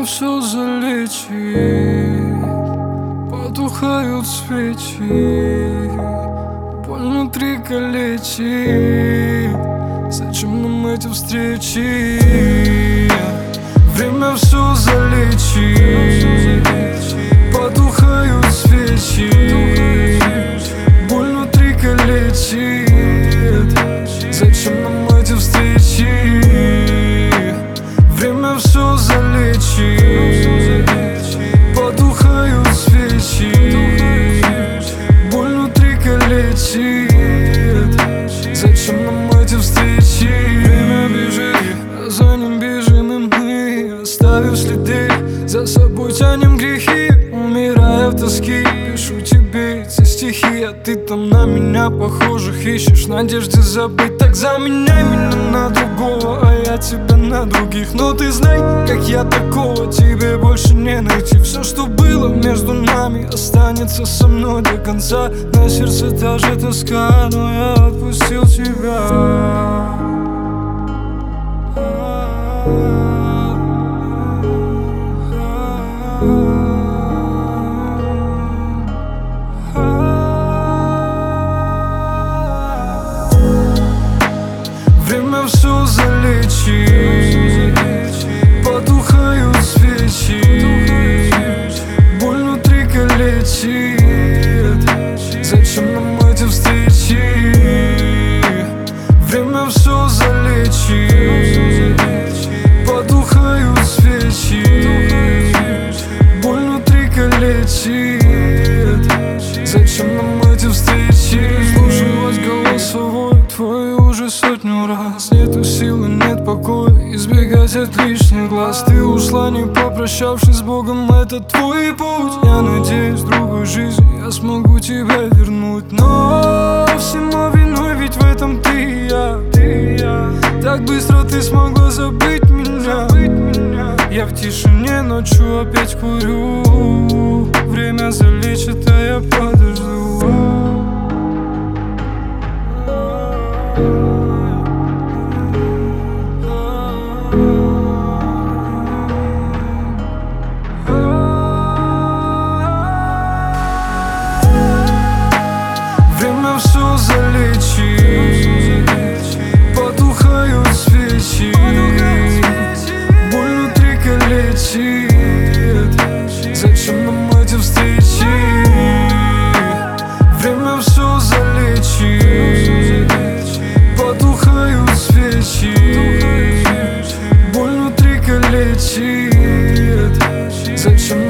все залечит, потухают свечи, боль внутри калечит. Зачем нам эти встречи? Время все залечит, потухают свечи, боль внутри калечит. Зачем нам эти встречи? Время все залечит, потухают свечи, боль внутри калечит. Зачем нам эти встречи? Время бежит, а за ним бежим и мы, оставив следы, за собой тянем грехи. Умирая в тоске, пишу тебе эти стихи, а ты там на меня похожих ищешь, надежды забыть. Так заменяй меня на другого, а я тебя на других. Но ты знай, как я такого тебе больше не найти. Все, что было между нами, останется со мной до конца. На сердце та же тоска, но я отпустил тебя. Время все залечит, потухают свечи, боль внутри калечит. Зачем нам эти встречи? Время все залечит, потухают свечи, боль внутри калечит. Зачем нам эти встречи? Слушалась голосовой твой уже сотню раз. Нету силы, нет покоя, избегать от лишних глаз. Ты ушла, не попрощавшись с Богом, это твой путь. Я надеюсь, в другой жизни я смогу тебя вернуть. Но всему виной ведь в этом ты и я. Так быстро ты смогла забыть меня. Я в тишине ночью опять курю. Время залечит, а я подожду. Время все залечит, потухают свечи, боль внутри калечит. Зачем нам эти встречи? Время все залечит, потухают свечи, боль внутри калечит. Зачем